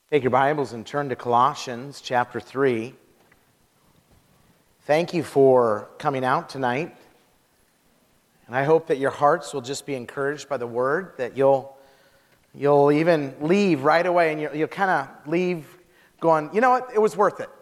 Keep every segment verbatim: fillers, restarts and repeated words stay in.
Take your Bibles and turn to Colossians chapter three. Thank you for coming out tonight. And I hope that your hearts will just be encouraged by the word, that you'll you'll even leave right away and you'll, you'll kind of leave going, you know what, it was worth it.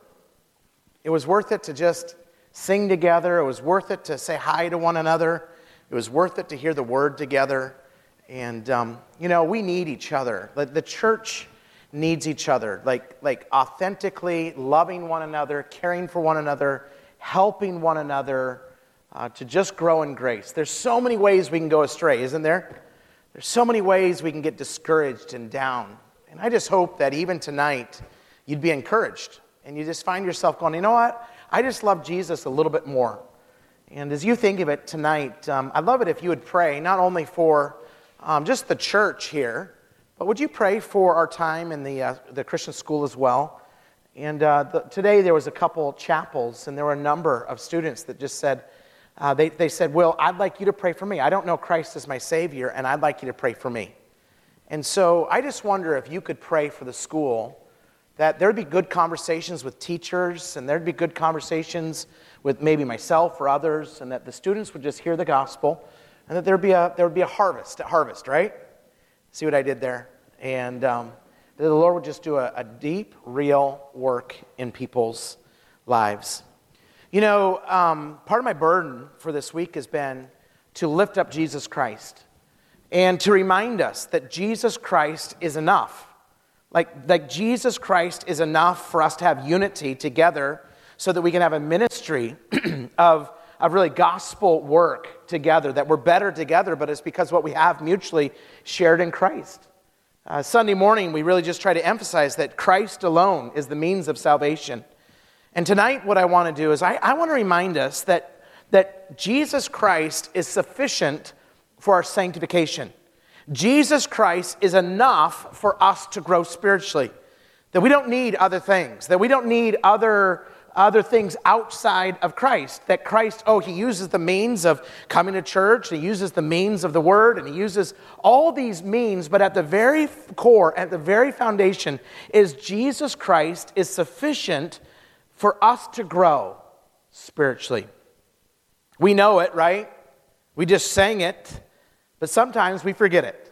It was worth it to just sing together. It was worth it to say hi to one another. It was worth it to hear the word together. And, um, you know, we need each other. The, the church needs each other, like like authentically loving one another, caring for one another, helping one another uh, to just grow in grace. There's so many ways we can go astray, isn't there? There's so many ways we can get discouraged and down. And I just hope that even tonight you'd be encouraged and you just find yourself going, you know what? I just love Jesus a little bit more. And as you think of it tonight, um, I'd love it if you would pray not only for um, just the church here, but would you pray for our time in the uh, the Christian school as well? And uh, the, today there was a couple chapels, and there were a number of students that just said, uh, they, they said, Will, I'd like you to pray for me. I don't know Christ as my Savior, and I'd like you to pray for me. And so I just wonder if you could pray for the school, that there'd be good conversations with teachers, and there'd be good conversations with maybe myself or others, and that the students would just hear the gospel, and that there'd be a there would be a harvest at Harvest, right? See what I did there? And um, that the Lord would just do a, a deep, real work in people's lives. You know, um, part of my burden for this week has been to lift up Jesus Christ and to remind us that Jesus Christ is enough. Like, like Jesus Christ is enough for us to have unity together so that we can have a ministry of of really gospel work together, that we're better together, but it's because what we have mutually shared in Christ. Uh, Sunday morning, we really just try to emphasize that Christ alone is the means of salvation. And tonight, what I want to do is I, I want to remind us that, that Jesus Christ is sufficient for our sanctification. Jesus Christ is enough for us to grow spiritually. That we don't need other things, that we don't need other other things outside of Christ, that Christ, oh, he uses the means of coming to church, he uses the means of the word, and he uses all these means, but at the very core, at the very foundation, is Jesus Christ is sufficient for us to grow spiritually. We know it, right? We just sang it, but sometimes we forget it.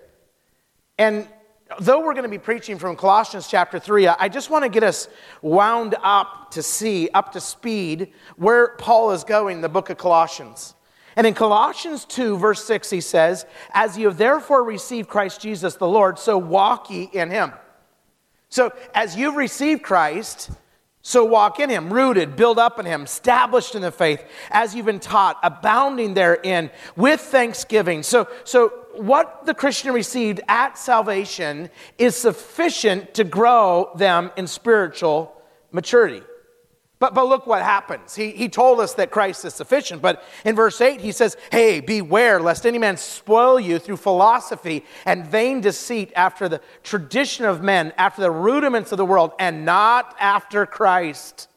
And though we're going to be preaching from Colossians chapter three, I just want to get us wound up to see, up to speed, where Paul is going in the book of Colossians. And in Colossians two, verse six, he says, "As you have therefore received Christ Jesus the Lord, so walk ye in him." So, as you've received Christ, so walk in him, rooted, built up in him, established in the faith, as you've been taught, abounding therein, with thanksgiving. So, so what the Christian received at salvation is sufficient to grow them in spiritual maturity. But but look what happens. He, he told us that Christ is sufficient, but in verse eight he says, "Hey, beware lest any man spoil you through philosophy and vain deceit after the tradition of men, after the rudiments of the world, and not after Christ."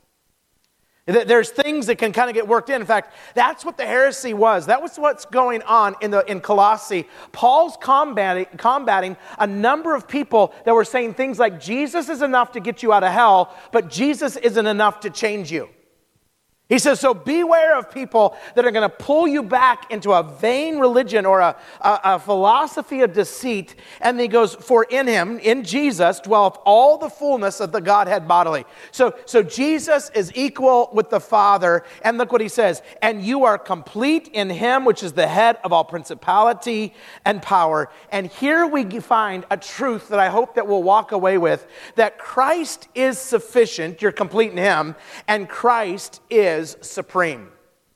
There's things that can kind of get worked in. In fact, that's what the heresy was. That was what's going on in the in Colossae. Paul's combating, combating a number of people that were saying things like, Jesus is enough to get you out of hell, but Jesus isn't enough to change you. He says, so beware of people that are going to pull you back into a vain religion or a, a, a philosophy of deceit. And he goes, for in him, in Jesus, dwelleth all the fullness of the Godhead bodily. So, so Jesus is equal with the Father. And look what he says, and you are complete in him, which is the head of all principality and power. And here we find a truth that I hope that we'll walk away with, that Christ is sufficient, you're complete in him, and Christ is Is supreme.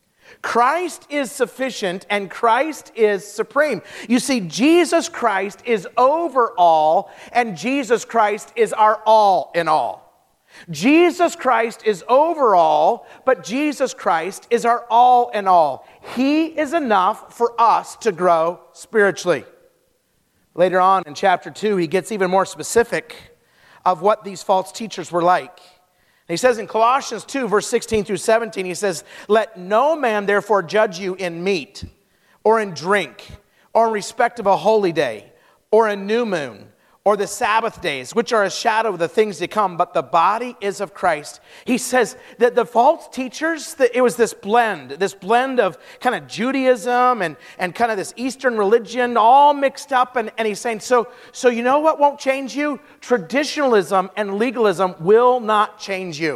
Christ is sufficient and Christ is supreme. You see, Jesus Christ is over all and Jesus Christ is our all in all. Jesus Christ is over all, but Jesus Christ is our all in all. He is enough for us to grow spiritually. Later on in chapter two, he gets even more specific of what these false teachers were like. He says in Colossians two, verse sixteen through seventeen, he says, "Let no man therefore judge you in meat, or in drink, or in respect of a holy day, or a new moon, or the Sabbath days, which are a shadow of the things to come, but the body is of Christ. He says that the false teachers, that it was this blend, this blend of kind of Judaism and, and kind of this Eastern religion all mixed up. And, and he's saying, so, so you know what won't change you? Traditionalism and legalism will not change you.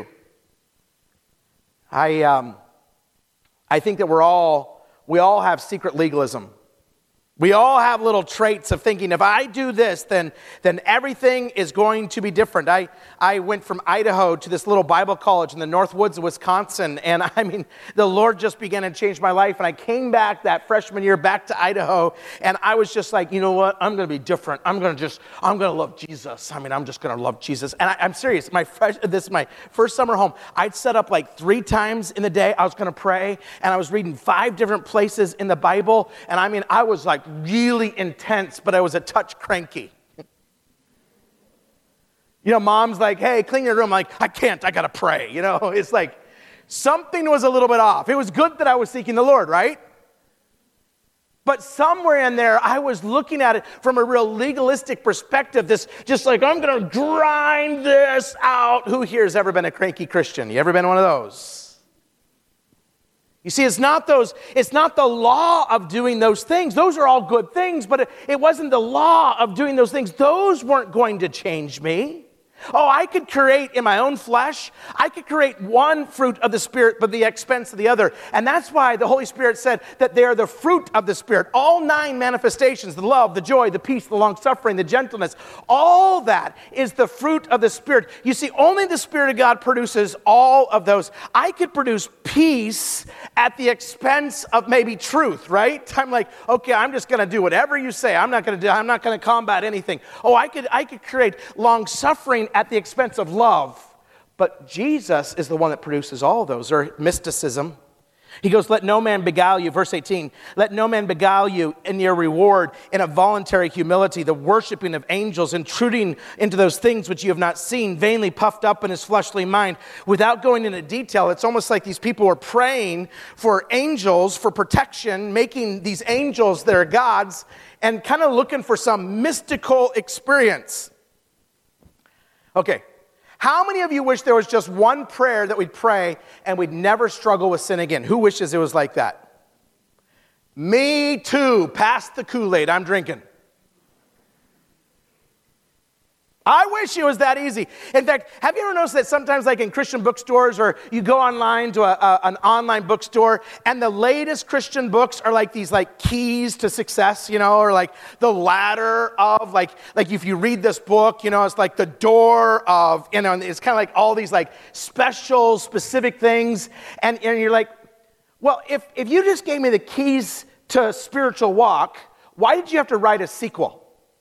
I, um, I think that we're all, we all have secret legalism. We all have little traits of thinking, if I do this, then, then everything is going to be different. I, I went from Idaho to this little Bible college in the North Woods of Wisconsin, and I mean, the Lord just began to change my life, and I came back that freshman year back to Idaho, and I was just like, you know what, I'm going to be different. I'm going to just, I'm going to love Jesus. I mean, I'm just going to love Jesus. And I, I'm serious. My fresh, this is my first summer home. I'd set up like three times in the day. I was going to pray, and I was reading five different places in the Bible, and I mean, I was like, really intense, but I was a touch cranky. You know, mom's like, hey, clean your room. I'm like, I can't, I gotta pray. You know, it's like something was a little bit off. It was good that I was seeking the Lord, right? But somewhere in there, I was looking at it from a real legalistic perspective, this just like, I'm gonna grind this out. Who here has ever been a cranky Christian? You ever been one of those? You see, it's not those, it's not the law of doing those things. Those are all good things, but it, it wasn't the law of doing those things. Those weren't going to change me. Oh, I could create in my own flesh. I could create one fruit of the Spirit, but the expense of the other. And that's why the Holy Spirit said that they are the fruit of the Spirit. All nine manifestations, the love, the joy, the peace, the long-suffering, the gentleness, all that is the fruit of the Spirit. You see, only the Spirit of God produces all of those. I could produce peace at the expense of maybe truth, right? I'm like, okay, I'm just going to do whatever you say. I'm not going to do, I'm not going to combat anything. Oh, I could, I could create long-suffering at the expense of love. But Jesus is the one that produces all those, or mysticism. He goes, let no man beguile you, verse eighteen, let no man beguile you in your reward in a voluntary humility, the worshiping of angels, intruding into those things which you have not seen, vainly puffed up in his fleshly mind. Without going into detail, it's almost like these people were praying for angels, for protection, making these angels their gods, and kind of looking for some mystical experience. Okay, how many of you wish there was just one prayer that we'd pray and we'd never struggle with sin again? Who wishes it was like that? Me too. Pass the Kool-Aid. I'm drinking. I wish it was that easy. In fact, have you ever noticed that sometimes like in Christian bookstores or you go online to a, a, an online bookstore and the latest Christian books are like these like keys to success, you know, or like the ladder of like, like if you read this book, you know, it's like the door of, you know, and it's kind of like all these like special specific things. And, and you're like, well, if, if you just gave me the keys to spiritual walk, why did you have to write a sequel?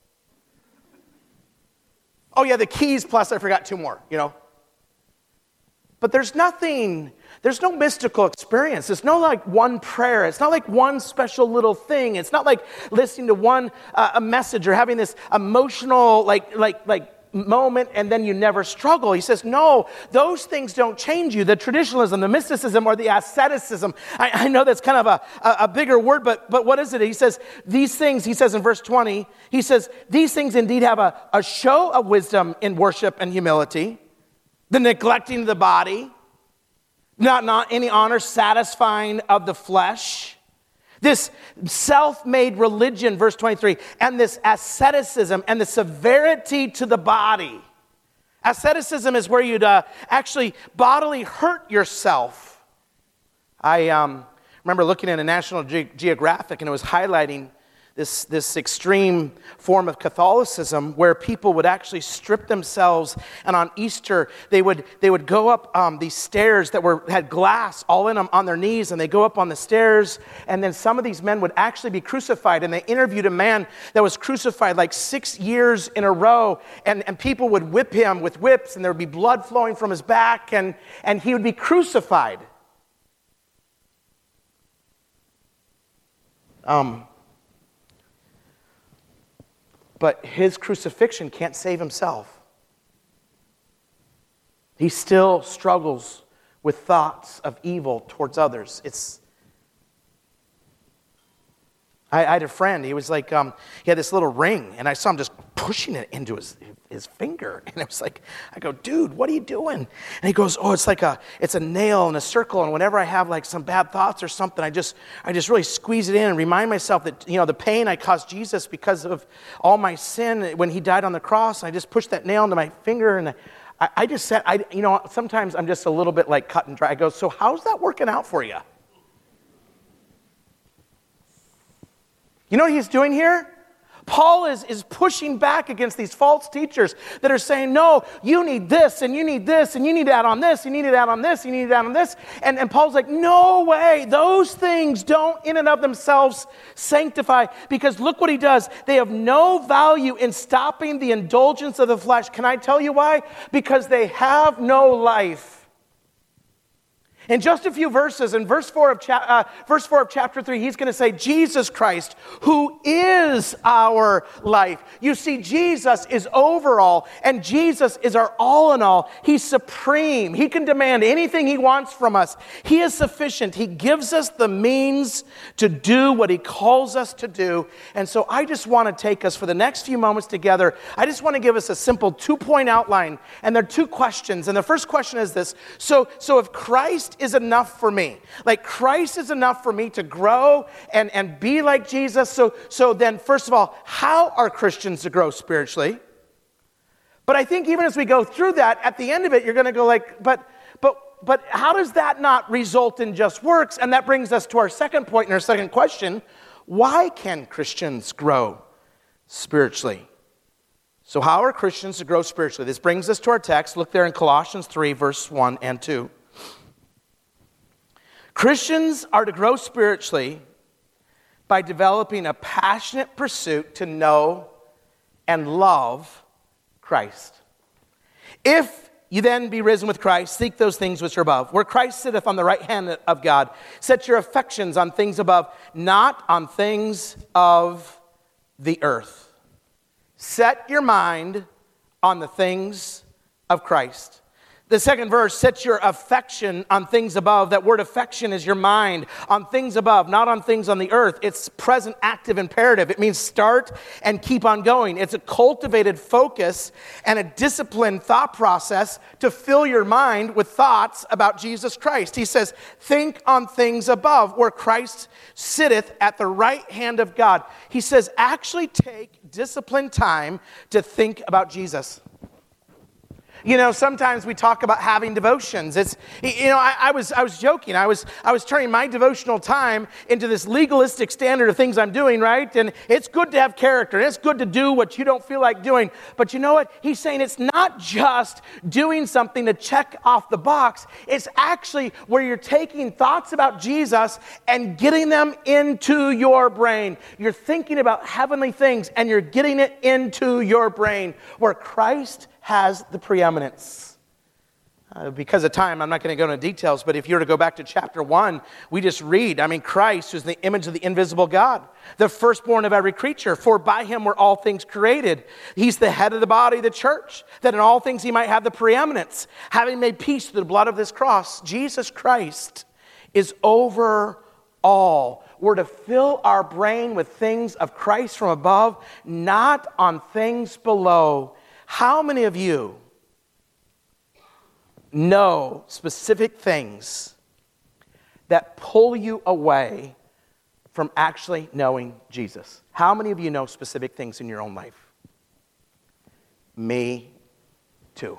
Oh yeah, the keys plus I forgot two more, you know. But there's nothing, there's no mystical experience. There's no like one prayer. It's not like one special little thing. It's not like listening to one uh, a message or having this emotional like like like moment and then you never struggle. He says, no, those things don't change you. The traditionalism, the mysticism, or the asceticism. I, I know that's kind of a, a, a bigger word, but, but what is it? He says, these things, he says in verse twenty, he says, these things indeed have a, a show of wisdom in worship and humility, the neglecting of the body, not, not any honor satisfying of the flesh, this self-made religion, verse twenty-three, and this asceticism and the severity to the body. Asceticism is where you'd uh, actually bodily hurt yourself. I um, remember looking at a National Ge- Geographic and it was highlighting this, this extreme form of Catholicism where people would actually strip themselves, and on Easter they would they would go up um, these stairs that were had glass all in them on their knees, and they go up on the stairs, and then some of these men would actually be crucified. And they interviewed a man that was crucified like six years in a row, and, and people would whip him with whips, and there would be blood flowing from his back, and, and he would be crucified. Um. But his crucifixion can't save himself. He still struggles with thoughts of evil towards others. It's. I, I had a friend. He was like, um, he had this little ring, and I saw him just pushing it into his his finger. And it was like, I go, dude, what are you doing? And he goes, oh, it's like a, it's a nail in a circle. And whenever I have like some bad thoughts or something, I just, I just really squeeze it in and remind myself that, you know, the pain I caused Jesus because of all my sin when he died on the cross. I just pushed that nail into my finger and I, I just said, I, you know, sometimes I'm just a little bit like cut and dry. I go, so how's that working out for you? You know what he's doing here? Paul is, is pushing back against these false teachers that are saying, no, you need this, and you need this, and you need to add on this, you need to add on this, you need to add on this. And, and Paul's like, no way. Those things don't in and of themselves sanctify, because look what he does. They have no value in stopping the indulgence of the flesh. Can I tell you why? Because they have no life. In just a few verses, in verse four of, cha- uh, verse four of chapter three, he's going to say, Jesus Christ, who is our life. You see, Jesus is over all, and Jesus is our all in all. He's supreme. He can demand anything he wants from us. He is sufficient. He gives us the means to do what he calls us to do. And so I just want to take us for the next few moments together. I just want to give us a simple two-point outline, and there are two questions. And the first question is this. So, so if Christ is enough for me. Like Christ is enough for me to grow and, and be like Jesus. So, so then, first of all, how are Christians to grow spiritually? But I think even as we go through that, at the end of it, you're going to go like, but, but, but how does that not result in just works? And that brings us to our second point and our second question. Why can Christians grow spiritually? So how are Christians to grow spiritually? This brings us to our text. Look there in Colossians three, verse one and two. Christians are to grow spiritually by developing a passionate pursuit to know and love Christ. If you then be risen with Christ, seek those things which are above, where Christ sitteth on the right hand of God. Set your affections on things above, not on things of the earth. Set your mind on the things of Christ. The second verse, set your affection on things above. That word affection is your mind on things above, not on things on the earth. It's present active imperative. It means start and keep on going. It's a cultivated focus and a disciplined thought process to fill your mind with thoughts about Jesus Christ. He says, think on things above, where Christ sitteth at the right hand of God. He says, actually take disciplined time to think about Jesus. You know, sometimes we talk about having devotions. It's, you know, I, I was I was joking. I was I was turning my devotional time into this legalistic standard of things I'm doing, right? And it's good to have character. And it's good to do what you don't feel like doing. But you know what? He's saying it's not just doing something to check off the box. It's actually where you're taking thoughts about Jesus and getting them into your brain. You're thinking about heavenly things and you're getting it into your brain, where Christ has the preeminence. Uh, because of time, I'm not going to go into details, but if you were to go back to chapter one, we just read, I mean, Christ is the image of the invisible God, the firstborn of every creature, for by him were all things created. He's the head of the body, the church, that in all things he might have the preeminence, having made peace through the blood of this cross. Jesus Christ is over all. We're to fill our brain with things of Christ from above, not on things below. How many of you know specific things that pull you away from actually knowing Jesus? How many of you know specific things in your own life? Me too.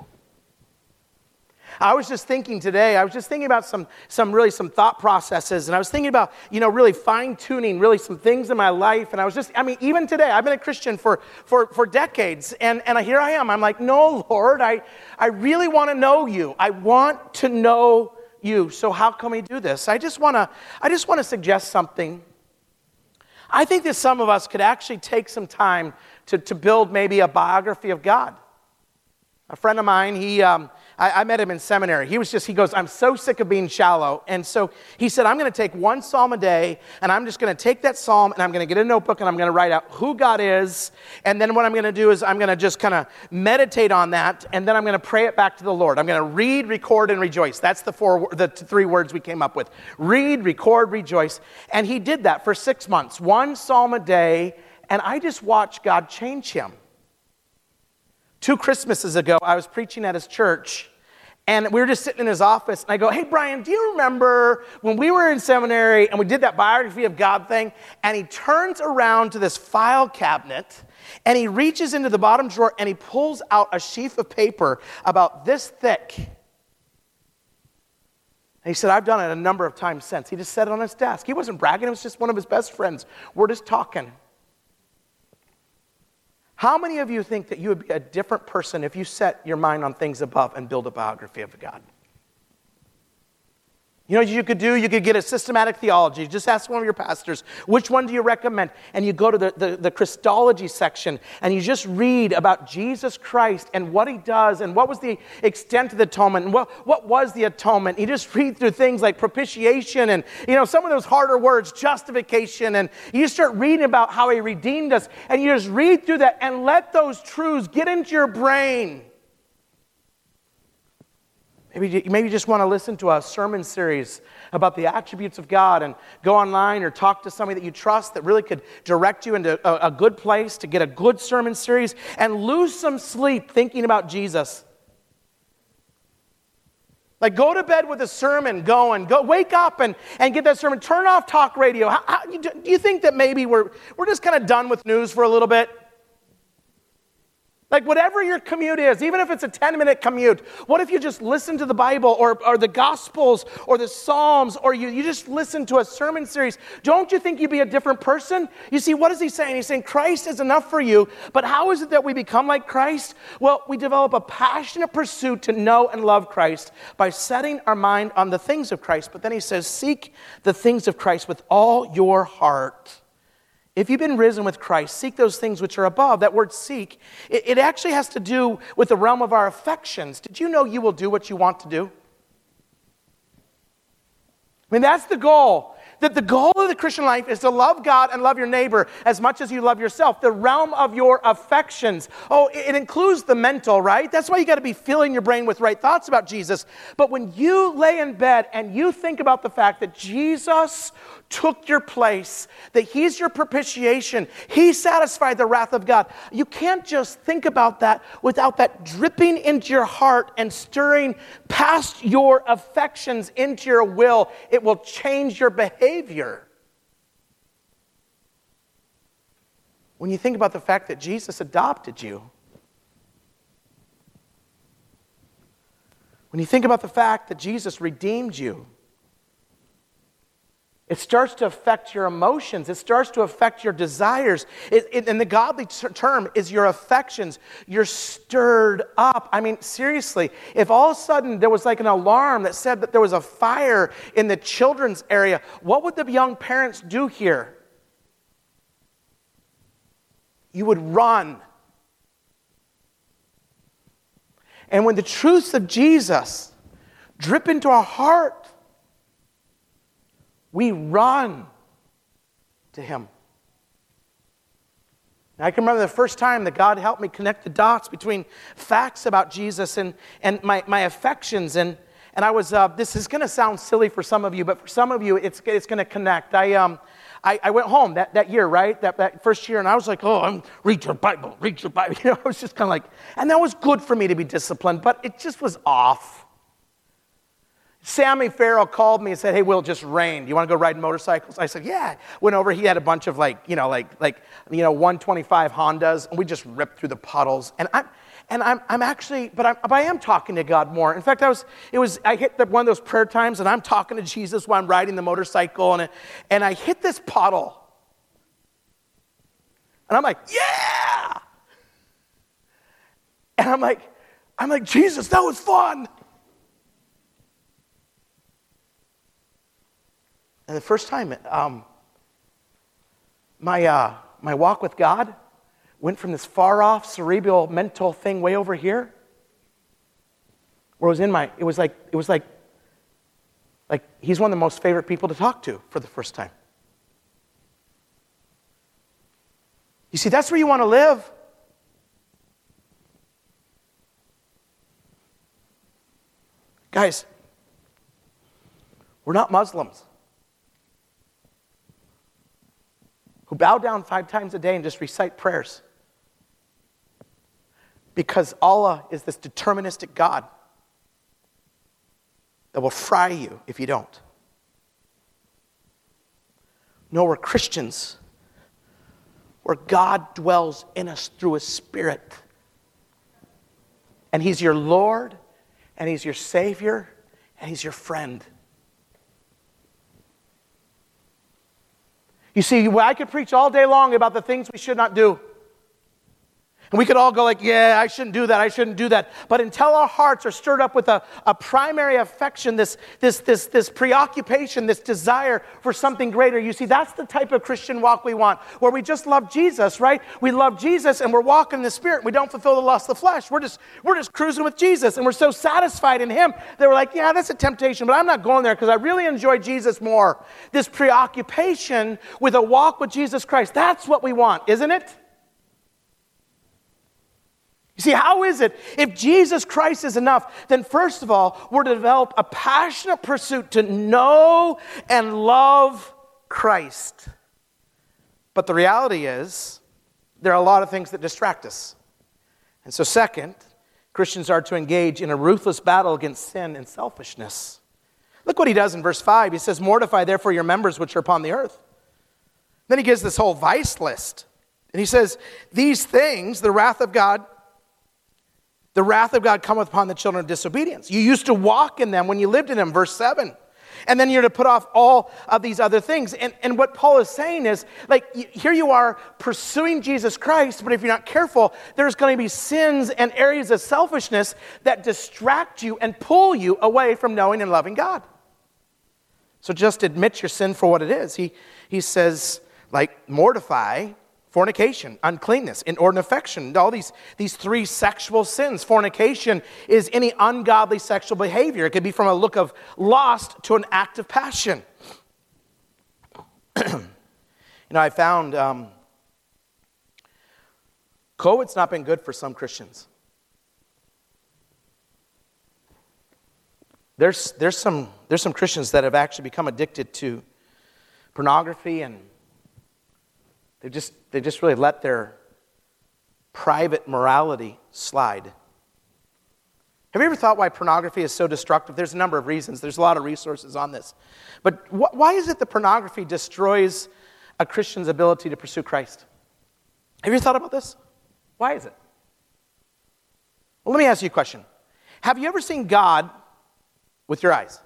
I was just thinking today, I was just thinking about some, some really some thought processes, and I was thinking about, you know, really fine-tuning really some things in my life, and I was just, I mean, even today, I've been a Christian for, for, for decades, and, and here I am. I'm like, no, Lord, I, I really want to know you. I want to know you. So how can we do this? I just want to, I just want to suggest something. I think that some of us could actually take some time to, to build maybe a biography of God. A friend of mine, he, um, I, I met him in seminary. He was just, he goes, I'm so sick of being shallow. And so he said, I'm going to take one psalm a day, and I'm just going to take that psalm, and I'm going to get a notebook, and I'm going to write out who God is. And then what I'm going to do is I'm going to just kind of meditate on that, and then I'm going to pray it back to the Lord. I'm going to read, record, and rejoice. That's the four, the three words we came up with. Read, record, rejoice. And he did that for six months, one psalm a day, and I just watched God change him. two Christmases ago, I was preaching at his church, and we were just sitting in his office, and I go, hey, Brian, do you remember when we were in seminary and we did that biography of God thing? And he turns around to this file cabinet, and he reaches into the bottom drawer, and he pulls out a sheaf of paper about this thick. And he said, I've done it a number of times since. He just set it on his desk. He wasn't bragging. It was just one of his best friends. We're just talking. How many of you think that you would be a different person if you set your mind on things above and build a biography of God? You know what you could do? You could get a systematic theology. Just ask one of your pastors, which one do you recommend? And you go to the, the, the Christology section, and you just read about Jesus Christ and what he does, and what was the extent of the atonement, and what, what was the atonement. You just read through things like propitiation and, you know, some of those harder words, justification, and you start reading about how he redeemed us, and you just read through that and let those truths get into your brain. Maybe, maybe you just want to listen to a sermon series about the attributes of God and go online or talk to somebody that you trust that really could direct you into a, a good place to get a good sermon series and lose some sleep thinking about Jesus. Like, go to bed with a sermon going. Go, wake up and, and get that sermon. Turn off talk radio. How, how, do you think that maybe we're, we're just kind of done with news for a little bit? Like, whatever your commute is, even if it's a ten-minute commute, what if you just listen to the Bible or, or the Gospels or the Psalms, or you, you just listen to a sermon series? Don't you think you'd be a different person? You see, what is he saying? He's saying Christ is enough for you, but how is it that we become like Christ? Well, we develop a passionate pursuit to know and love Christ by setting our mind on the things of Christ. But then he says, seek the things of Christ with all your heart. If you've been risen with Christ, seek those things which are above. That word seek, it, it actually has to do with the realm of our affections. Did you know you will do what you want to do? I mean, that's the goal. That the goal of the Christian life is to love God and love your neighbor as much as you love yourself. The realm of your affections. Oh, it includes the mental, right? That's why you got to be filling your brain with right thoughts about Jesus. But when you lay in bed and you think about the fact that Jesus took your place, that he's your propitiation, he satisfied the wrath of God, you can't just think about that without that dripping into your heart and stirring past your affections into your will. It will change your behavior. When you think about the fact that Jesus adopted you, when you think about the fact that Jesus redeemed you, it starts to affect your emotions. It starts to affect your desires. It, it, and the godly ter- term is your affections. You're stirred up. I mean, seriously, if all of a sudden there was like an alarm that said that there was a fire in the children's area, what would the young parents do here? You would run. And when the truths of Jesus drip into our heart, we run to him. And I can remember the first time that God helped me connect the dots between facts about Jesus and, and my, my affections. And, and I was, uh, this is going to sound silly for some of you, but for some of you, it's, it's going to connect. I, um, I, I went home that, that year, right? That, that first year, and I was like, oh, I'm, read your Bible, read your Bible. You know, I was just kind of like, and that was good for me to be disciplined, but it just was off. Sammy Farrell called me and said, hey, Will, it just rained. You want to go ride motorcycles? I said, yeah. Went over. He had a bunch of like, you know, like, like, you know, one twenty-five Hondas, and we just ripped through the puddles. And I'm, and I'm, I'm actually, but, I'm, but I am talking to God more. In fact, I was, it was, I hit the, one of those prayer times, and I'm talking to Jesus while I'm riding the motorcycle, and, and I hit this puddle. And I'm like, yeah! And I'm like, I'm like, Jesus, that was fun. And the first time, um, my uh, my walk with God went from this far-off cerebral mental thing way over here, where it was in my, it was like, it was like, like he's one of the most favorite people to talk to for the first time. You see, that's where you want to live. Guys, we're not Muslims who bow down five times a day and just recite prayers. Because Allah is this deterministic God that will fry you if you don't. No, we're Christians where God dwells in us through His Spirit. And He's your Lord, and He's your Savior, and He's your friend. You see, I could preach all day long about the things we should not do. And we could all go like, yeah, I shouldn't do that, I shouldn't do that. But until our hearts are stirred up with a, a primary affection, this, this, this, this preoccupation, this desire for something greater, you see, that's the type of Christian walk we want, where we just love Jesus, right? We love Jesus and we're walking in the Spirit. We don't fulfill the lust of the flesh. We're just, we're just cruising with Jesus, and we're so satisfied in Him that we're like, yeah, that's a temptation, but I'm not going there because I really enjoy Jesus more. This preoccupation with a walk with Jesus Christ, that's what we want, isn't it? You see, how is it? If Jesus Christ is enough, then first of all, we're to develop a passionate pursuit to know and love Christ. But the reality is, there are a lot of things that distract us. And so second, Christians are to engage in a ruthless battle against sin and selfishness. Look what he does in verse five. He says, mortify therefore your members which are upon the earth. Then he gives this whole vice list. And he says, these things, the wrath of God, The wrath of God cometh upon the children of disobedience. You used to walk in them when you lived in them, verse seven. And then you're to put off all of these other things. And, and what Paul is saying is, like, here you are pursuing Jesus Christ, but if you're not careful, there's going to be sins and areas of selfishness that distract you and pull you away from knowing and loving God. So just admit your sin for what it is. He, he says, like, mortify fornication, uncleanness, inordinate affection, all these, these three sexual sins. Fornication is any ungodly sexual behavior. It could be from a look of lust to an act of passion. You know, I found um, COVID's not been good for some Christians. There's, there's, some, there's some Christians that have actually become addicted to pornography, and They just, they just really let their private morality slide. Have you ever thought why pornography is so destructive? There's a number of reasons. There's a lot of resources on this. But wh- why is it that pornography destroys a Christian's ability to pursue Christ? Have you thought about this? Why is it? Well, let me ask you a question. Have you ever seen God with your eyes?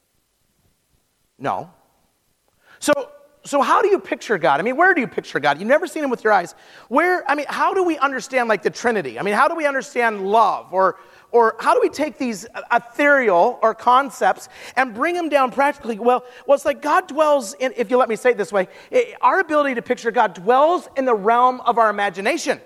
No. So... So how do you picture God? I mean, where do you picture God? You've never seen Him with your eyes. Where, I mean, how do we understand, like, the Trinity? I mean, how do we understand love? Or, or how do we take these ethereal or concepts and bring them down practically? Well, well, it's like God dwells in, if you let me say it this way, it, our ability to picture God dwells in the realm of our imagination.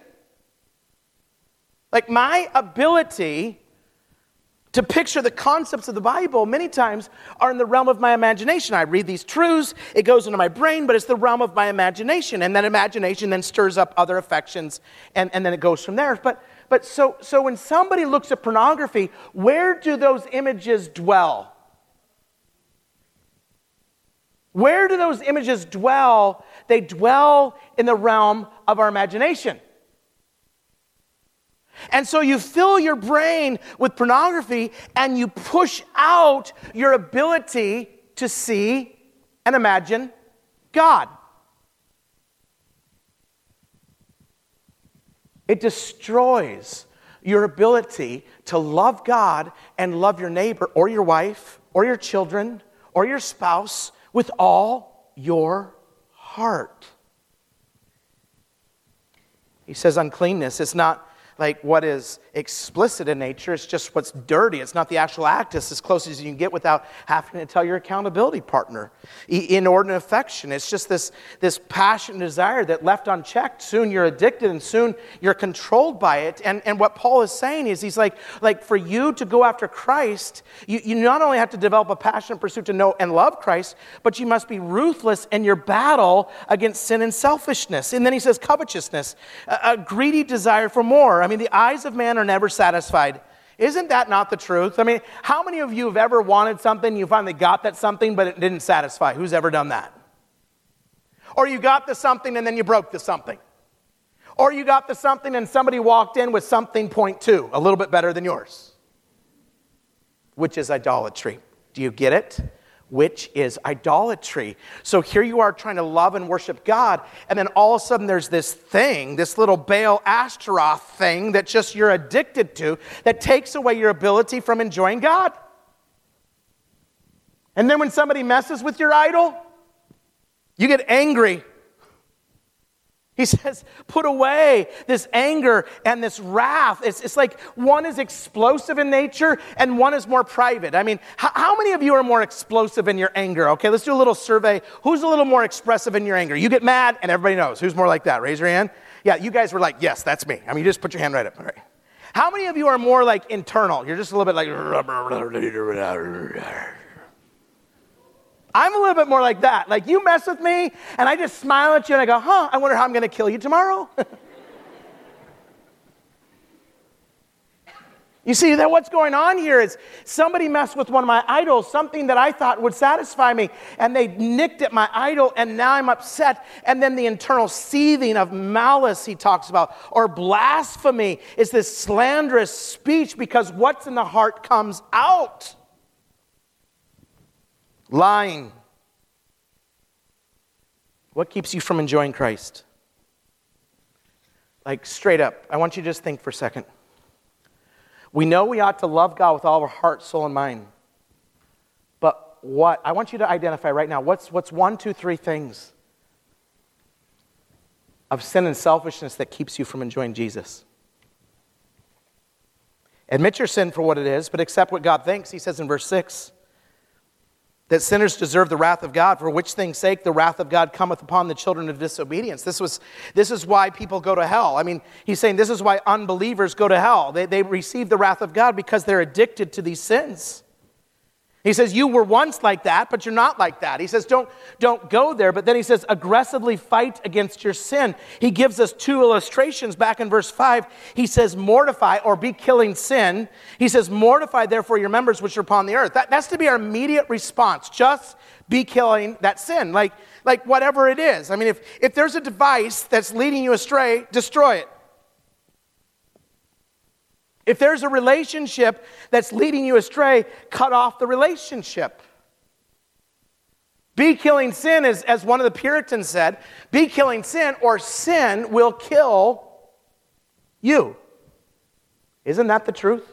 Like, my ability to picture the concepts of the Bible many times are in the realm of my imagination. I read these truths, it goes into my brain, but it's the realm of my imagination. And that imagination then stirs up other affections, and, and then it goes from there. But but so so when somebody looks at pornography, where do those images dwell? Where do those images dwell? They dwell in the realm of our imagination. And so you fill your brain with pornography and you push out your ability to see and imagine God. It destroys your ability to love God and love your neighbor or your wife or your children or your spouse with all your heart. He says uncleanness is not like what is explicit in nature. It's just what's dirty. It's not the actual act. It's as close as you can get without having to tell your accountability partner. Inordinate affection. It's just this, this passion and desire that left unchecked, soon you're addicted and soon you're controlled by it. And, and what Paul is saying is he's like, like for you to go after Christ, you, you not only have to develop a passionate pursuit to know and love Christ, but you must be ruthless in your battle against sin and selfishness. And then he says covetousness, a, a greedy desire for more. I mean, the eyes of man are never satisfied. Isn't that not the truth? I mean, how many of you have ever wanted something, you finally got that something, but it didn't satisfy? Who's ever done that? Or you got the something and then you broke the something. Or you got the something and somebody walked in with something point two, a little bit better than yours, which is idolatry. Do you get it? Which is idolatry. So here you are trying to love and worship God, and then all of a sudden there's this thing, this little Baal Ashtaroth thing that just you're addicted to that takes away your ability from enjoying God. And then when somebody messes with your idol, you get angry. He says, put away this anger and this wrath. It's, it's like one is explosive in nature and one is more private. I mean, how, how many of you are more explosive in your anger? Okay, let's do a little survey. Who's a little more expressive in your anger? You get mad and everybody knows. Who's more like that? Raise your hand. Yeah, you guys were like, yes, that's me. I mean, you just put your hand right up. All right. How many of you are more like internal? You're just a little bit like... I'm a little bit more like that. Like you mess with me and I just smile at you and I go, huh, I wonder how I'm going to kill you tomorrow. You see that what's going on here is somebody messed with one of my idols, something that I thought would satisfy me, and they nicked at my idol, and now I'm upset. And then the internal seething of malice he talks about, or blasphemy, is this slanderous speech because what's in the heart comes out. Lying. What keeps you from enjoying Christ? Like straight up, I want you to just think for a second. We know we ought to love God with all of our heart, soul, and mind. But what? I want you to identify right now, what's, what's one, two, three things of sin and selfishness that keeps you from enjoying Jesus? Admit your sin for what it is, but accept what God thinks. He says in verse six, that sinners deserve the wrath of God, for which thing's sake the wrath of God cometh upon the children of disobedience. This was, this is why people go to hell. I mean, he's saying this is why unbelievers go to hell. They, they receive the wrath of God because they're addicted to these sins. He says, you were once like that, but you're not like that. He says, don't, don't go there. But then he says, aggressively fight against your sin. He gives us two illustrations back in verse five. He says, mortify or be killing sin. He says, mortify therefore your members which are upon the earth. That, that's to be our immediate response. Just be killing that sin, like, like whatever it is. I mean, if, if there's a device that's leading you astray, destroy it. If there's a relationship that's leading you astray, cut off the relationship. Be killing sin, as, as one of the Puritans said, be killing sin or sin will kill you. Isn't that the truth?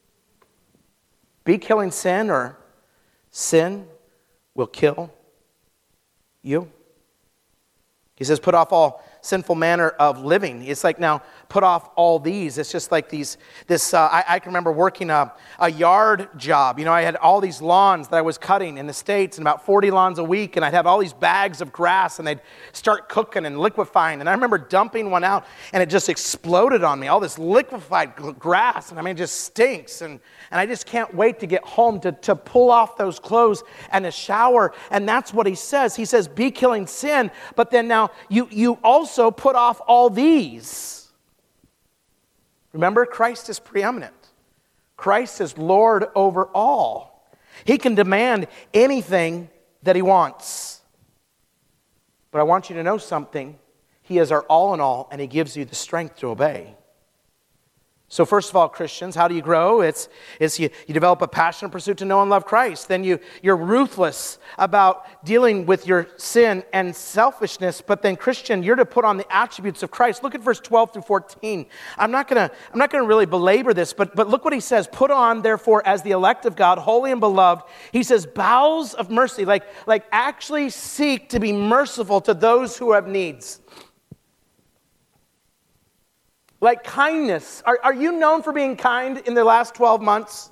Be killing sin or sin will kill you. He says, put off all sinful manner of living. It's like now, put off all these. It's just like these, this, uh, I, I can remember working a, a yard job. You know, I had all these lawns that I was cutting in the States, and about forty lawns a week, and I'd have all these bags of grass, and they'd start cooking and liquefying. And I remember dumping one out, and it just exploded on me, all this liquefied grass, and I mean, it just stinks. And, and I just can't wait to get home to, to pull off those clothes and to shower. And that's what he says. He says, be killing sin, but then now you, you also So put off all these. Remember, Christ is preeminent. Christ is Lord over all. He can demand anything that he wants. But I want you to know something. He is our all in all, and he gives you the strength to obey. So first of all, Christians, how do you grow? It's, it's you, you develop a passionate pursuit to know and love Christ. Then you, you're ruthless about dealing with your sin and selfishness. But then, Christian, you're to put on the attributes of Christ. Look at verse twelve through fourteen. I'm not gonna, I'm not gonna really belabor this, but, but look what he says. Put on, therefore, as the elect of God, holy and beloved. He says, bowels of mercy, like, like actually seek to be merciful to those who have needs. Like kindness. Are, are you known for being kind in the last twelve months?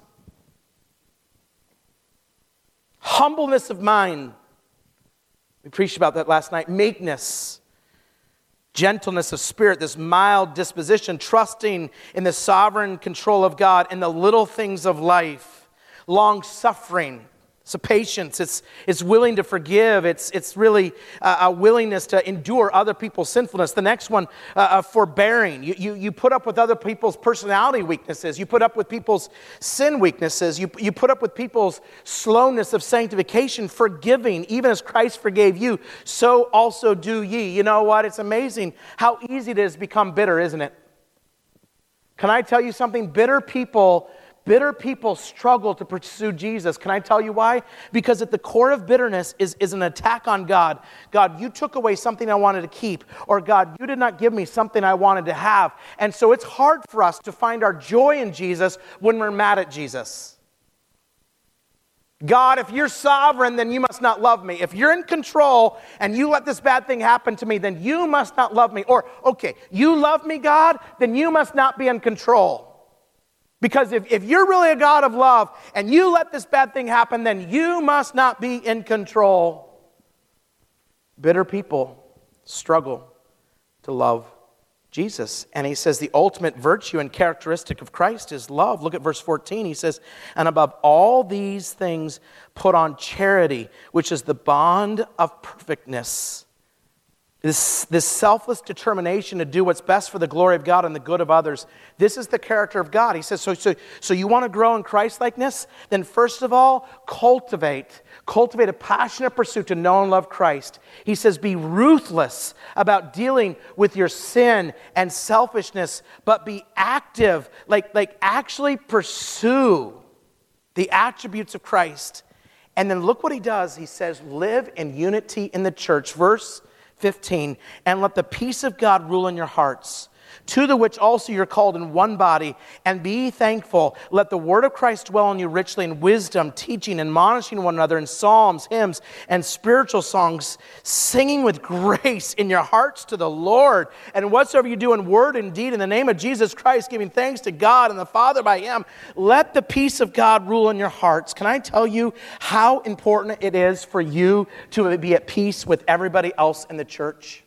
Humbleness of mind. We preached about that last night. Meekness. Gentleness of spirit. This mild disposition. Trusting in the sovereign control of God in the little things of life. Long suffering. It's a patience. It's, it's willing to forgive. It's, it's really a, a willingness to endure other people's sinfulness. The next one, uh, uh, forbearing. You, you, you put up with other people's personality weaknesses. You put up with people's sin weaknesses. You, you put up with people's slowness of sanctification, forgiving. Even as Christ forgave you, so also do ye. You know what? It's amazing how easy it is to become bitter, isn't it? Can I tell you something? Bitter people Bitter people struggle to pursue Jesus. Can I tell you why? Because at the core of bitterness is, is an attack on God. God, you took away something I wanted to keep. Or God, you did not give me something I wanted to have. And so it's hard for us to find our joy in Jesus when we're mad at Jesus. God, if you're sovereign, then you must not love me. If you're in control and you let this bad thing happen to me, then you must not love me. Or, okay, you love me, God, then you must not be in control. Because if, if you're really a God of love and you let this bad thing happen, then you must not be in control. Bitter people struggle to love Jesus. And he says the ultimate virtue and characteristic of Christ is love. Look at verse fourteen. He says, and above all these things, put on charity, which is the bond of perfectness. This, this selfless determination to do what's best for the glory of God and the good of others. This is the character of God. He says, so, so, so you want to grow in Christ-likeness? Then first of all, cultivate. Cultivate a passionate pursuit to know and love Christ. He says, be ruthless about dealing with your sin and selfishness, but be active, like, like actually pursue the attributes of Christ. And then look what he does. He says, live in unity in the church. Verse fifteen, and let the peace of God rule in your hearts, to the which also you're called in one body, and be thankful. Let the word of Christ dwell in you richly in wisdom, teaching, admonishing one another in psalms, hymns, and spiritual songs, singing with grace in your hearts to the Lord. And whatsoever you do in word and deed in the name of Jesus Christ, giving thanks to God and the Father by him, let the peace of God rule in your hearts. Can I tell you how important it is for you to be at peace with everybody else in the church?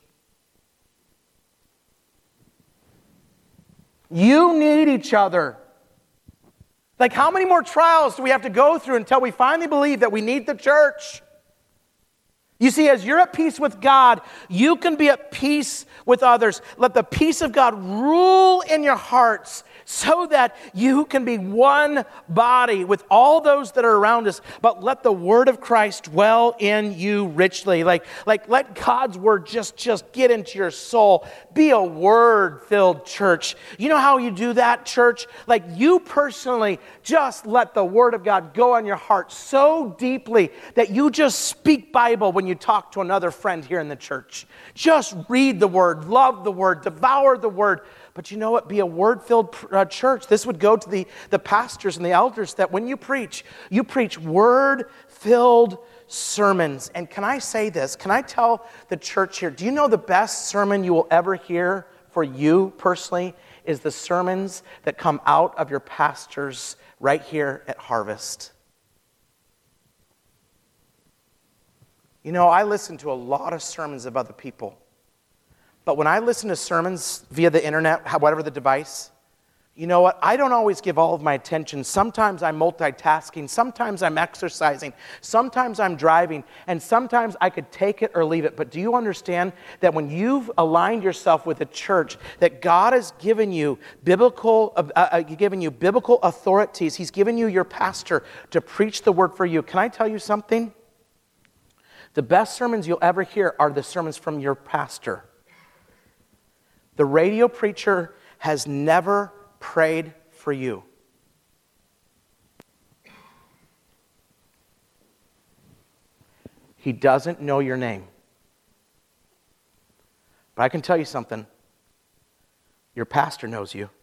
You need each other. Like, how many more trials do we have to go through until we finally believe that we need the church? You see, as you're at peace with God, you can be at peace with others. Let the peace of God rule in your hearts so that you can be one body with all those that are around us. But let the word of Christ dwell in you richly. Like, like let God's word just, just get into your soul. Be a word-filled church. You know how you do that, church? Like, you personally just let the word of God go on your heart so deeply that you just speak Bible when you talk to another friend here in the church. Just read the word, love the word, devour the word. But you know what? Be a word-filled uh, church. This would go to the, the pastors and the elders, that when you preach, you preach word-filled sermons. And can I say this? Can I tell the church here, do you know the best sermon you will ever hear for you personally is the sermons that come out of your pastors right here at Harvest? You know, I listen to a lot of sermons of other people. But when I listen to sermons via the internet, whatever the device, you know what? I don't always give all of my attention. Sometimes I'm multitasking. Sometimes I'm exercising. Sometimes I'm driving. And sometimes I could take it or leave it. But do you understand that when you've aligned yourself with a church, that God has given you biblical, uh, uh, given you biblical authorities. He's given you your pastor to preach the word for you. Can I tell you something? The best sermons you'll ever hear are the sermons from your pastor. The radio preacher has never prayed for you. He doesn't know your name. But I can tell you something. Your pastor knows you.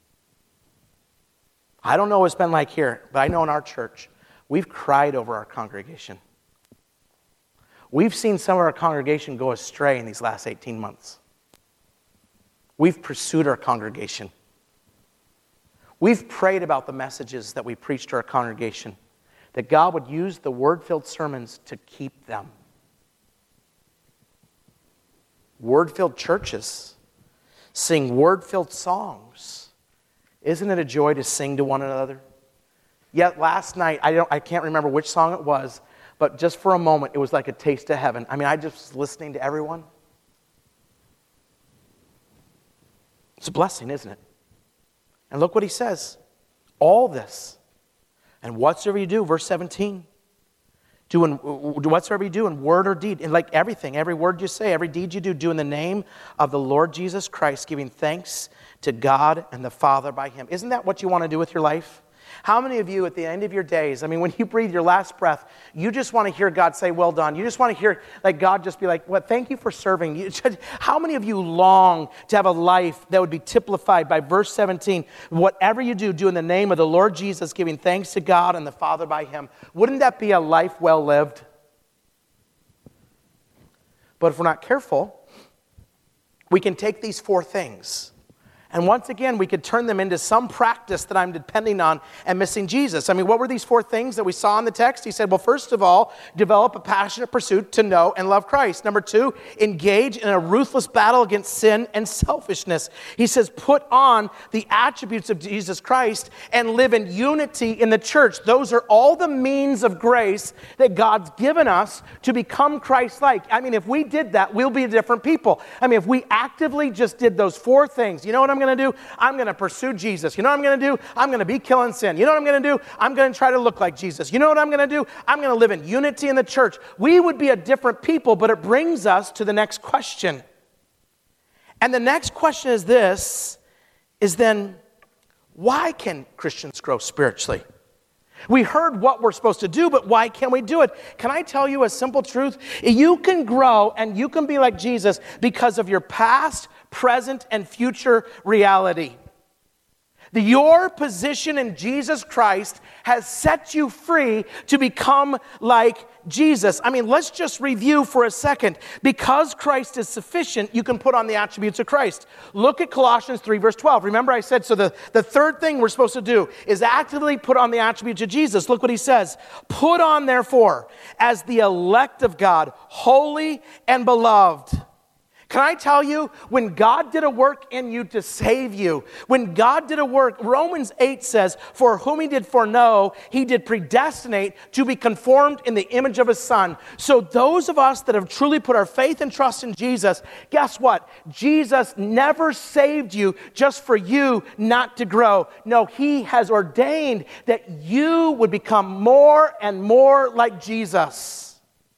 I don't know what it's been like here, but I know in our church, we've cried over our congregation. We've seen some of our congregation go astray in these last eighteen months. We've pursued our congregation. We've prayed about the messages that we preach to our congregation, that God would use the word-filled sermons to keep them. Word-filled churches sing word-filled songs. Isn't it a joy to sing to one another? Yet last night, I don't, I can't remember which song it was, but just for a moment, it was like a taste of heaven. I mean, I just was listening to everyone. It's a blessing, isn't it? And look what he says. All this, and whatsoever you do, verse seventeen, do in, whatsoever you do in word or deed, and like everything, every word you say, every deed you do, do in the name of the Lord Jesus Christ, giving thanks to God and the Father by him. Isn't that what you want to do with your life? How many of you at the end of your days, I mean, when you breathe your last breath, you just want to hear God say, well done. You just want to hear like God just be like, well, thank you for serving. You, how many of you long to have a life that would be typified by verse seventeen? Whatever you do, do in the name of the Lord Jesus, giving thanks to God and the Father by him. Wouldn't that be a life well lived? But if we're not careful, we can take these four things, and once again, we could turn them into some practice that I'm depending on and missing Jesus. I mean, what were these four things that we saw in the text? He said, well, first of all, develop a passionate pursuit to know and love Christ. Number two, engage in a ruthless battle against sin and selfishness. He says, put on the attributes of Jesus Christ and live in unity in the church. Those are all the means of grace that God's given us to become Christ-like. I mean, if we did that, we'll be different people. I mean, if we actively just did those four things, you know what I'm going to do? I'm going to pursue Jesus. You know what I'm going to do? I'm going to be killing sin. You know what I'm going to do? I'm going to try to look like Jesus. You know what I'm going to do? I'm going to live in unity in the church. We would be a different people, but it brings us to the next question. And the next question is this, is then, why can Christians grow spiritually? We heard what we're supposed to do, but why can't we do it? Can I tell you a simple truth? You can grow and you can be like Jesus because of your past, present, and future reality. The, your position in Jesus Christ has set you free to become like Jesus. I mean, let's just review for a second. Because Christ is sufficient, you can put on the attributes of Christ. Look at Colossians three, verse twelve. Remember I said, so the, the third thing we're supposed to do is actively put on the attributes of Jesus. Look what he says. Put on, therefore, as the elect of God, holy and beloved. Can I tell you, when God did a work in you to save you, when God did a work, Romans eight says, for whom he did foreknow, he did predestinate to be conformed in the image of his Son. So those of us that have truly put our faith and trust in Jesus, guess what? Jesus never saved you just for you not to grow. No, he has ordained that you would become more and more like Jesus.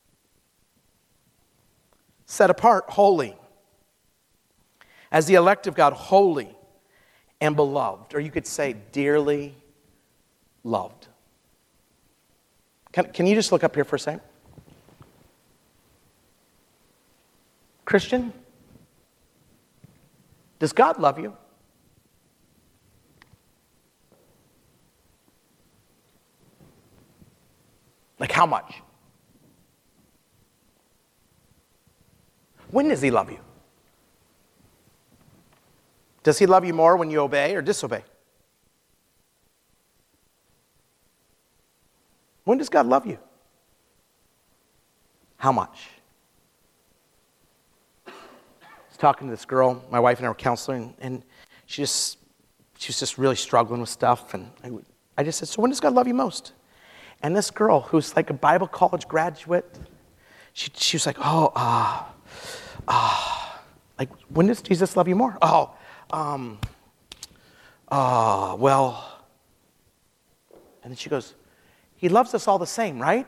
Set apart, holy. As the elect of God, holy and beloved. Or you could say, dearly loved. Can, can you just look up here for a second? Christian, does God love you? Like how much? When does he love you? Does he love you more when you obey or disobey? When does God love you? How much? I was talking to this girl, my wife and I were counseling, and she just she was just really struggling with stuff. And I, I just said, so when does God love you most? And this girl, who's like a Bible college graduate, she, she was like, oh, ah, uh, ah, uh, like when does Jesus love you more? Oh, Um, uh, well, and then she goes, he loves us all the same, right?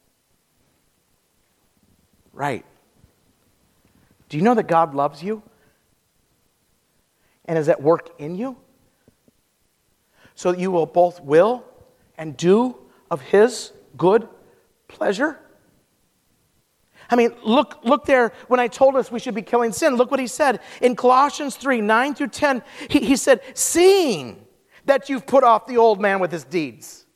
Right. Do you know that God loves you? And is at work in you? So that you will both will and do of his good pleasure? I mean, look look there, when I told us we should be killing sin, look what he said. In Colossians three, nine through ten, he, he said, seeing that you've put off the old man with his deeds.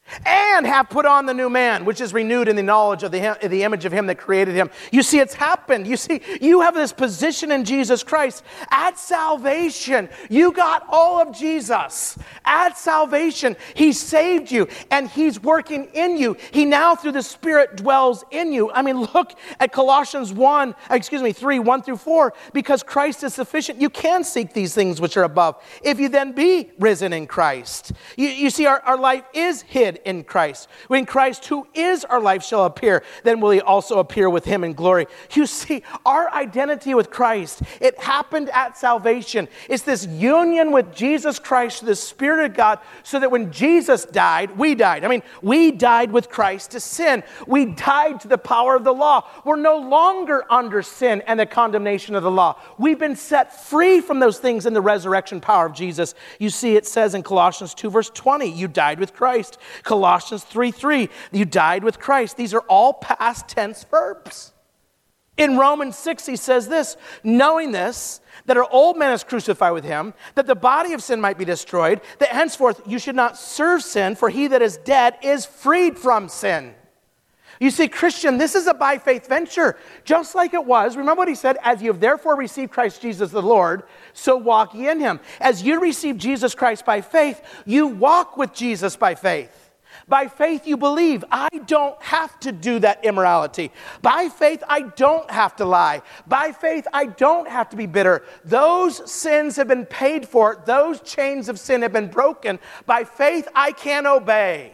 And have put on the new man, which is renewed in the knowledge of the, the image of him that created him. You see, it's happened. You see, you have this position in Jesus Christ. At salvation, you got all of Jesus. At salvation, he saved you, and he's working in you. He now, through the Spirit, dwells in you. I mean, look at Colossians one, excuse me, three, one through four. Because Christ is sufficient, you can seek these things which are above. If you then be risen in Christ. You, you see, our, our life is hid in Christ. When Christ, who is our life, shall appear, then will he also appear with him in glory. You see, our identity with Christ, it happened at salvation. It's this union with Jesus Christ, the Spirit of God, so that when Jesus died, we died. I mean, we died with Christ to sin. We died to the power of the law. We're no longer under sin and the condemnation of the law. We've been set free from those things in the resurrection power of Jesus. You see, it says in Colossians two, verse twenty, you died with Christ. Colossians three, three, you died with Christ. These are all past tense verbs. In Romans six, he says this, knowing this, that our old man is crucified with him, that the body of sin might be destroyed, that henceforth you should not serve sin, for he that is dead is freed from sin. You see, Christian, this is a by faith venture, just like it was. Remember what he said, as you have therefore received Christ Jesus the Lord, so walk ye in him. As you receive Jesus Christ by faith, you walk with Jesus by faith. By faith you believe, I don't have to do that immorality. By faith I don't have to lie. By faith I don't have to be bitter. Those sins have been paid for. Those chains of sin have been broken. By faith I can obey.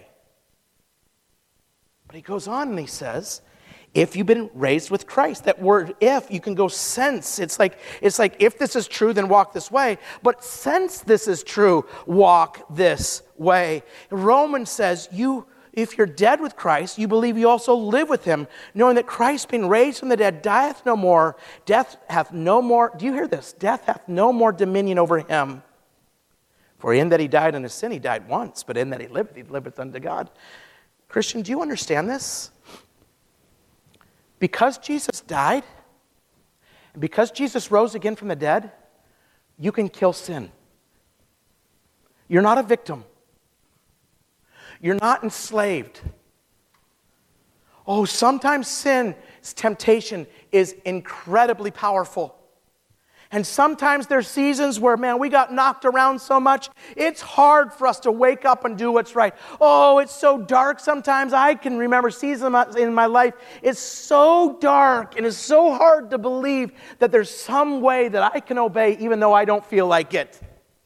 But he goes on and he says, if you've been raised with Christ, that word if, you can go since. It's like, it's like if this is true, then walk this way. But since this is true, walk this way. Romans says, you, if you're dead with Christ, you believe you also live with him, knowing that Christ being raised from the dead dieth no more, death hath no more, do you hear this? Death hath no more dominion over him. For in that he died unto sin, he died once, but in that he lived, he liveth unto God. Christian, do you understand this? Because Jesus died, and because Jesus rose again from the dead, you can kill sin. You're not a victim. You're not enslaved. Oh, sometimes sin's temptation is incredibly powerful. And sometimes there's seasons where, man, we got knocked around so much, it's hard for us to wake up and do what's right. Oh, it's so dark sometimes. I can remember seasons in my life. It's so dark and it's so hard to believe that there's some way that I can obey even though I don't feel like it.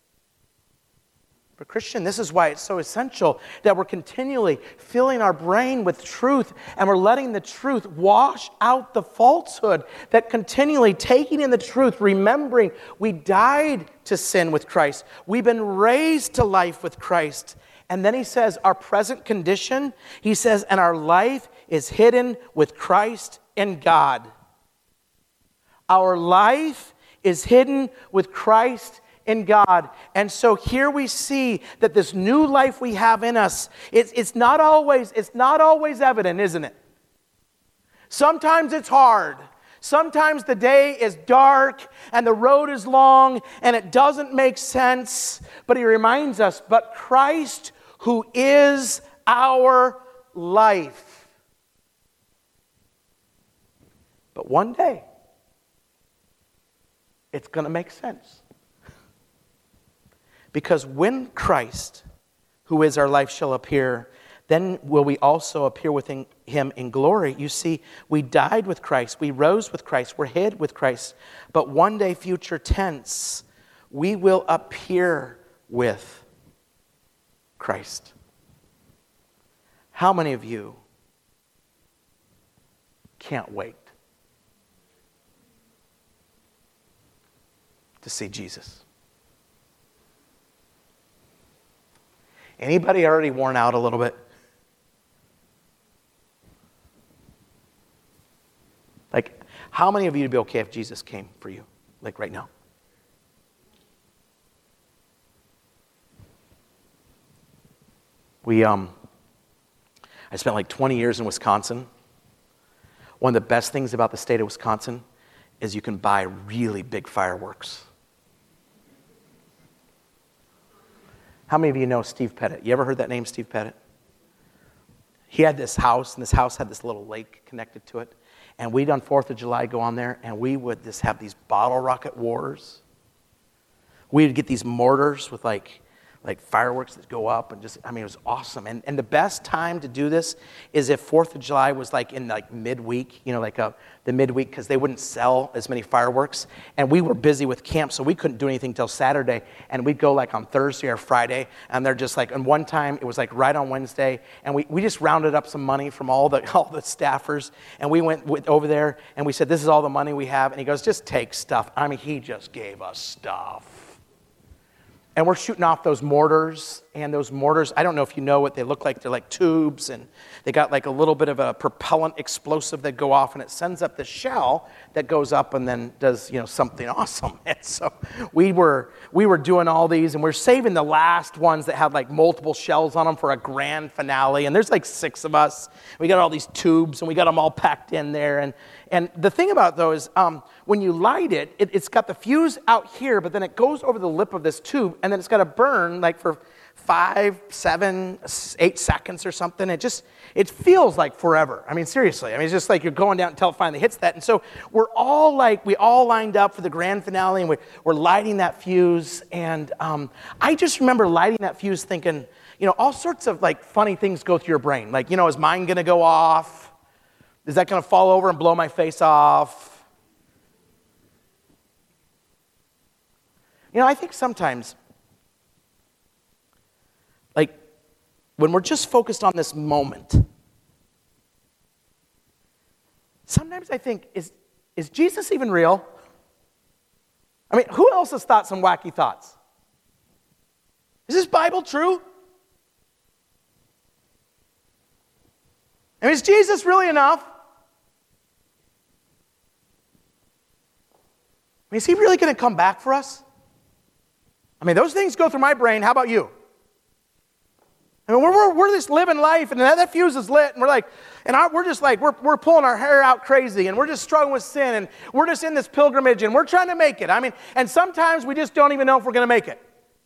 But Christian, this is why it's so essential that we're continually filling our brain with truth and we're letting the truth wash out the falsehood, that continually taking in the truth, remembering we died to sin with Christ. We've been raised to life with Christ. And then he says our present condition, he says, and our life is hidden with Christ in God. Our life is hidden with Christ in God. And so here we see that this new life we have in us, it's, it's not always, it's not always evident, isn't it? Sometimes it's hard. Sometimes the day is dark and the road is long and it doesn't make sense. But he reminds us, but Christ, who is our life. But one day, it's going to make sense. Because when Christ, who is our life, shall appear, then will we also appear with him in glory. You see, we died with Christ. We rose with Christ. We're hid with Christ. But one day, future tense, we will appear with Christ. How many of you can't wait to see Jesus? Anybody already worn out a little bit? Like, how many of you would be okay if Jesus came for you, like right now? We, um, I spent like twenty years in Wisconsin. One of the best things about the state of Wisconsin is you can buy really big fireworks. How many of you know Steve Pettit? You ever heard that name, Steve Pettit? he had this house, and this house had this little lake connected to it. And we'd on fourth of July go on there, and we would just have these bottle rocket wars. We'd get these mortars with like, like fireworks that go up, and just, I mean, it was awesome. And and the best time to do this is if fourth of July was like in like midweek, you know, like a, the midweek, because they wouldn't sell as many fireworks. And we were busy with camp, so we couldn't do anything till Saturday. And we'd go like on Thursday or Friday, and they're just like, and one time it was like right on Wednesday, and we, we just rounded up some money from all the all the staffers, and we went with, over there, and we said, this is all the money we have. And he goes, just take stuff. I mean, he just gave us stuff. And we're shooting off those mortars, and those mortars, I don't know if you know what they look like. They're like tubes, and they got like a little bit of a propellant explosive that go off, and it sends up the shell that goes up and then does, you know, something awesome. And so we were we were doing all these, and we're saving the last ones that had like multiple shells on them for a grand finale. And there's like six of us. We got all these tubes, and we got them all packed in there. And and the thing about those, um, when you light it, it, it's got the fuse out here, but then it goes over the lip of this tube, and then it's got to burn like for five, seven, eight seconds or something. It just, it feels like forever. I mean, seriously. I mean, it's just like you're going down until it finally hits that. And so we're all like, we all lined up for the grand finale, and we, we're lighting that fuse. And um, I just remember lighting that fuse thinking, you know, all sorts of like funny things go through your brain. Like, you know, is mine going to go off? Is that going to fall over and blow my face off? You know, I think sometimes, like, when we're just focused on this moment, sometimes I think, is, is Jesus even real? I mean, who else has thought some wacky thoughts? Is this Bible true? I mean, is Jesus really enough? I mean, is he really going to come back for us? I mean, those things go through my brain. How about you? I mean, we're, we're, we're just living life, and that, that fuse is lit, and we're like, and our, we're just like, we're, we're pulling our hair out crazy, and we're just struggling with sin, and we're just in this pilgrimage, and we're trying to make it. I mean, and sometimes we just don't even know if we're going to make it.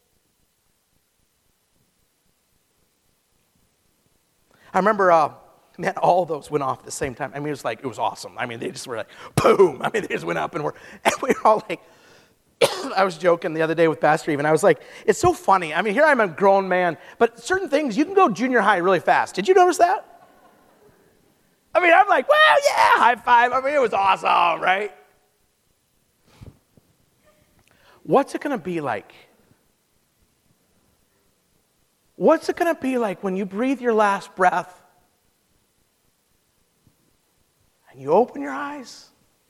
I remember, uh, man, all those went off at the same time. I mean, it was like, it was awesome. I mean, they just were like, boom. I mean, they just went up, and we're, and we were all like, I was joking the other day with Pastor Eve, and I was like, it's so funny. I mean, here I'm a grown man, but certain things, you can go junior high really fast. Did you notice that? I mean, I'm like, well, yeah, high five. I mean, it was awesome, right? What's it going to be like? What's it going to be like when you breathe your last breath and you open your eyes?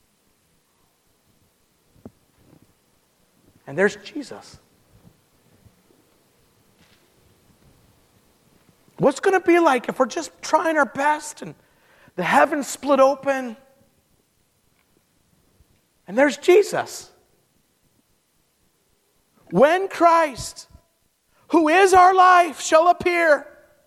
And there's Jesus. What's going to be like if we're just trying our best and the heavens split open and there's Jesus? When Christ, who is our life, shall appear,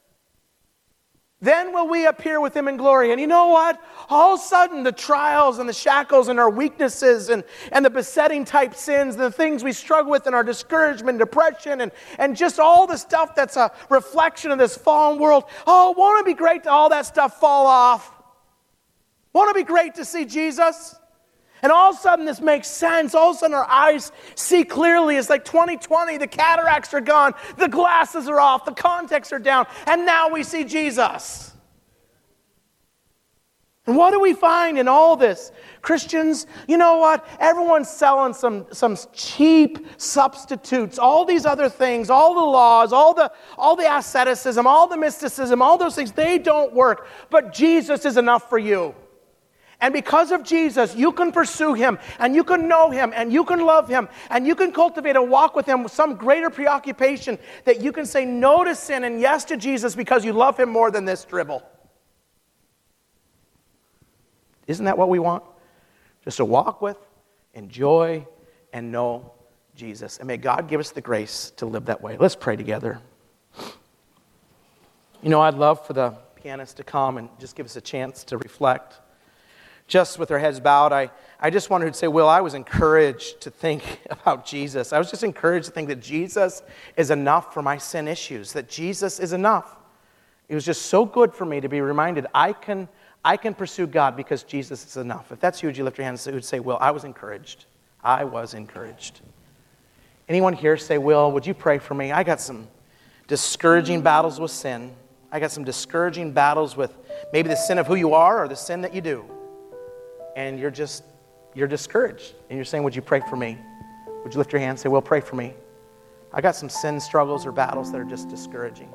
then will we appear with him in glory. And you know what? All of a sudden, the trials and the shackles and our weaknesses and, and the besetting type sins, the things we struggle with and our discouragement, depression, and, and just all the stuff that's a reflection of this fallen world. Oh, won't it be great to all that stuff fall off? Won't it be great to see Jesus? And all of a sudden this makes sense. All of a sudden our eyes see clearly. It's like twenty twenty. The cataracts are gone. The glasses are off. The contacts are down. And now we see Jesus. And what do we find in all this? Christians, you know what? Everyone's selling some, some cheap substitutes. All these other things, all the laws, all the, all the asceticism, all the mysticism, all those things, they don't work. But Jesus is enough for you. And because of Jesus, you can pursue him, and you can know him, and you can love him, and you can cultivate a walk with him with some greater preoccupation that you can say no to sin and yes to Jesus because you love him more than this dribble. Isn't that what we want? Just to walk with, enjoy, and know Jesus. And may God give us the grace to live that way. Let's pray together. You know, I'd love for the pianist to come and just give us a chance to reflect. Just with our heads bowed, I, I just wanted to say, Will, I was encouraged to think about Jesus. I was just encouraged to think that Jesus is enough for my sin issues, that Jesus is enough. It was just so good for me to be reminded I can, I can pursue God because Jesus is enough. If that's you, would you lift your hands and say, Will, I was encouraged. I was encouraged. Anyone here say, Will, would you pray for me? I got some discouraging battles with sin. I got some discouraging battles with maybe the sin of who you are or the sin that you do. And you're just, you're discouraged. And you're saying, would you pray for me? Would you lift your hand and say, Will, pray for me? I got some sin struggles or battles that are just discouraging.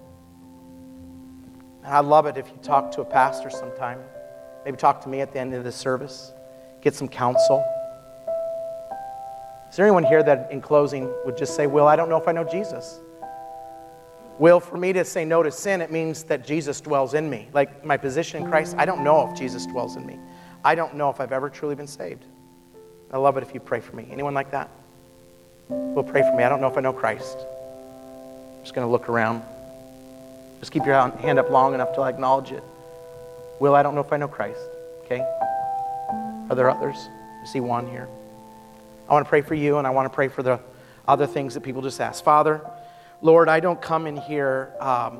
And I'd love it if you talk to a pastor sometime. Maybe talk to me at the end of the service. Get some counsel. Is there anyone here that in closing would just say, Will, I don't know if I know Jesus. Will, for me to say no to sin, it means that Jesus dwells in me. Like my position in Christ, I don't know if Jesus dwells in me. I don't know if I've ever truly been saved. I love it if you pray for me. Anyone like that? Will, pray for me. I don't know if I know Christ. I'm just going to look around. Just keep your hand up long enough till I acknowledge it. Will, I don't know if I know Christ. Okay? Are there others? I see one here. I want to pray for you, and I want to pray for the other things that people just ask. Father, Lord, I don't come in here um,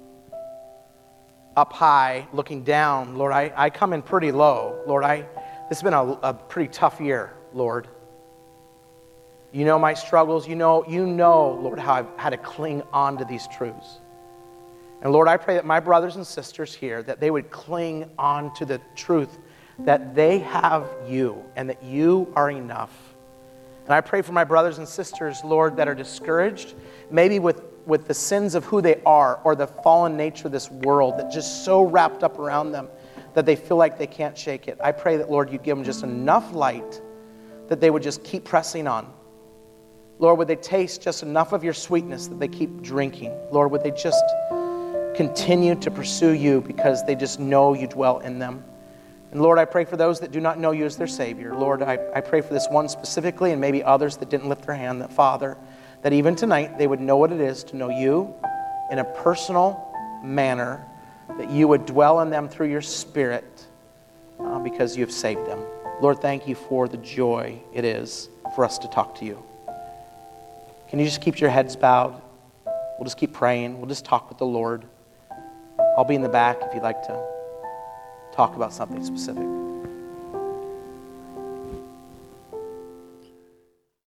up high looking down. Lord, I, I come in pretty low. Lord, I this has been a, a pretty tough year, Lord. You know my struggles. You know, you know, Lord, how I've had to cling on to these truths. And Lord, I pray that my brothers and sisters here, that they would cling on to the truth that they have you and that you are enough. And I pray for my brothers and sisters, Lord, that are discouraged, maybe with, with the sins of who they are or the fallen nature of this world that just so wrapped up around them that they feel like they can't shake it. I pray that, Lord, you'd give them just enough light that they would just keep pressing on. Lord, would they taste just enough of your sweetness that they keep drinking? Lord, would they just continue to pursue you because they just know you dwell in them? And Lord, I pray for those that do not know you as their Savior. Lord, I, I pray for this one specifically and maybe others that didn't lift their hand, that Father, that even tonight they would know what it is to know you in a personal manner, that you would dwell in them through your Spirit uh, because you have saved them. Lord, thank you for the joy it is for us to talk to you. Can you just keep your heads bowed? We'll just keep praying. We'll just talk with the Lord. I'll be in the back if you'd like to talk about something specific.